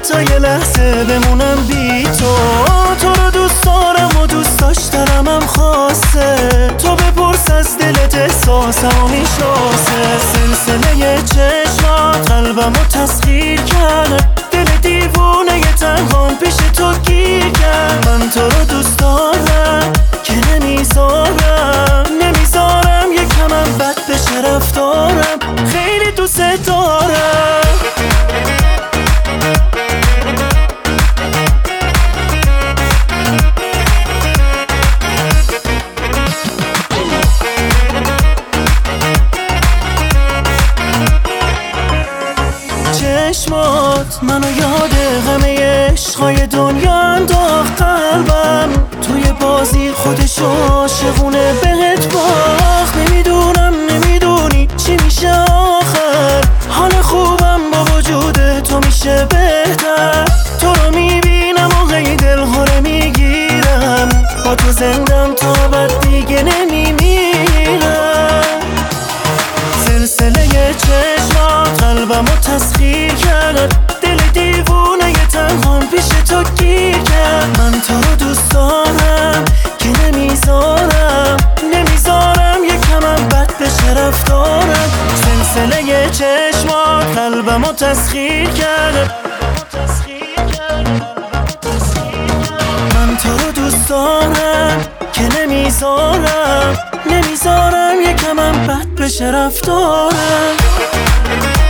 حتی یه لحظه بمونم بی تو. تو رو دوست دارم و دوست داشتنم هم خاصه. تو بپرس از دلت احساسم و میشناسه. سلسله چشمات قلبمو تسخیر کرد. دل دیوونه ی تنهام پیش تو گیر کرد. من تو رو دوست دارم که نمیذارم یکمم بد بشه رفتارم. خیلی دوست دارم. چشمات منو یاد همه عشقای دنیا انداخت. قلبم توی بازی خودشو عاشقونه بهت باخت. نمیدونی چی میشه آخر. حال خوبم با وجود تو میشه بهتر. تو رو میبینم و هی دلهوره میگیرم. با تو زندم تا بعد دیگه نمیمیرم. سلسله چشمات قلبمو تسخیر کرد. دل دیوونه ی تنهام پیش تو گیر کرد. من تو رو دوست دارم که نمیذارم یکمم بد بشه رفتارم. سلسله چشمات قلبمو تسخیر کرد. من تو رو دوست دارم که نمیذارم یکمم بد بشه رفتارم.